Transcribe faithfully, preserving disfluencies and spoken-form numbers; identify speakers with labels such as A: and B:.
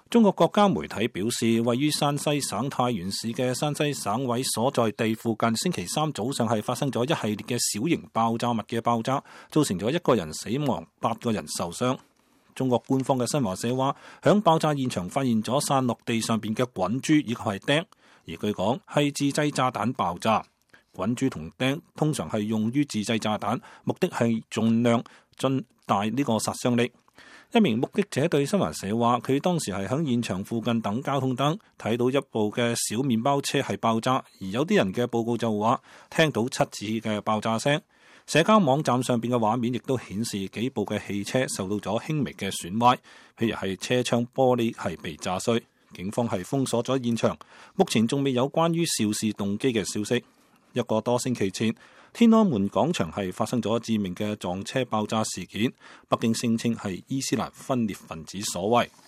A: 中國國家媒體表示，位於山西省太原市嘅山西省委所在地附近，星期三早上係發生咗一系列嘅小型爆炸物嘅爆炸，造成咗一個人死亡，八個人受傷。中國官方嘅新華社話，響爆炸現場發現咗散落地上邊嘅滾珠以及係釘，而據講係自製炸彈爆炸。滾珠同釘通常係用於自製炸彈，目的係盡量盡大呢個殺傷力。一名目擊者對新華社話，佢當時係喺現場附近等交通燈，睇到一部嘅小麵包車係爆炸，而有啲人嘅報告就話聽到七次嘅爆炸聲。社交網站上邊嘅畫面亦都顯示幾部嘅汽車受到咗輕微嘅損壞，譬如係車窗玻璃係被炸碎。警方係封鎖咗現場，目前仲未有關於肇事動機嘅消息。一個多星期前，天安門廣場係發生咗致命嘅撞車爆炸事件，北京聲稱係伊斯蘭分裂分子所為。